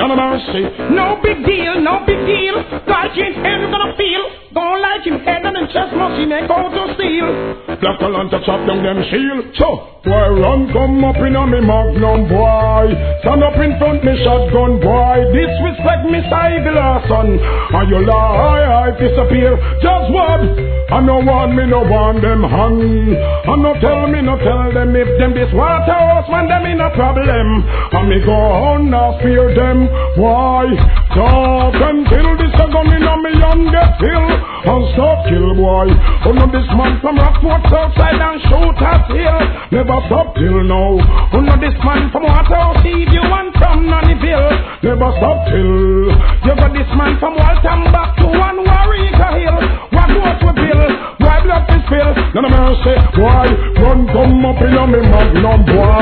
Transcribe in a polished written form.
none of mercy. No big deal, no big deal. Like his head gonna feel. Don't like him head and then chest must he make out to steal. Black a lantern chop down them shield. So, boy run come up in a me magnum boy. Stand up in front me shotgun boy. Disrespect me side son. And you lie, I disappear. Just what? I no want me, no want them hang. And no tell me, no tell them if them this water house man them in a problem. And me go on now fear them. Why? Talk until this a gun in a me and get killed. And stop kill boy. Oh no this man from Rockford Southside and shoot at here. Never stop till now. Oh no this man from Waterhouse Eve you want from Nonnyville. Never stop till. You got this man from Waltham back to one Warwick Hill. What goes with Bill? Why blood is spill? None of mercy. Why? Run come up in a me magnum boy.